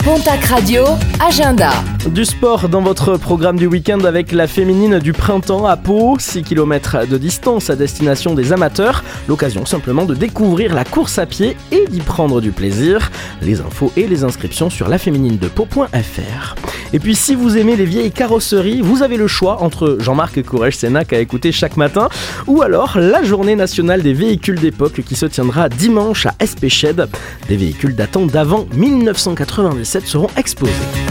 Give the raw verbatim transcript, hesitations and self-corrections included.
Pontac Radio, agenda. Du sport dans votre programme du week-end avec la féminine du printemps à Pau. six kilomètres de distance à destination des amateurs. L'occasion simplement de découvrir la course à pied et d'y prendre du plaisir. Les infos et les inscriptions sur la féminine de pau point f r. Et puis si vous aimez les vieilles carrosseries, vous avez le choix entre Jean-Marc Courrèges-Sénac à écouter chaque matin ou alors la journée nationale des véhicules d'époque qui se tiendra dimanche à Espéched. Des véhicules datant d'avant mille neuf cent quatre-vingt-dix-sept seront exposés.